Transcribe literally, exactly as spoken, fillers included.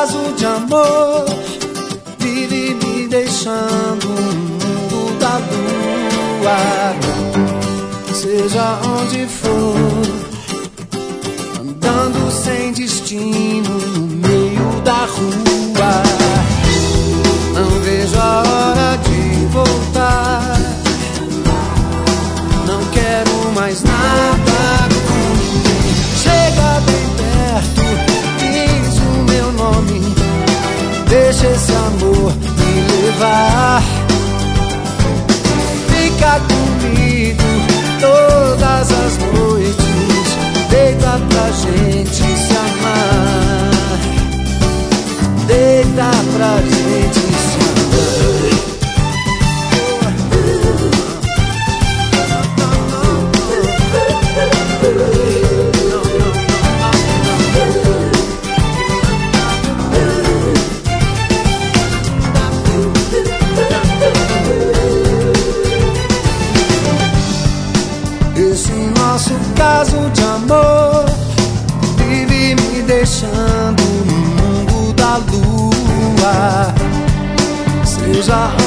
caso de amor vive me deixando no mundo da lua. Seja onde for, andando sem destino no meio da rua. Não vejo a hora de voltar, não quero mais nada com ninguém. Chega bem perto, diz o meu nome, deixa esse amor me levar. Fica comigo todas as noites, deita pra gente se amar, deita pra gente se amar. Esse nosso caso de amor vive me deixando no mundo da lua. Seja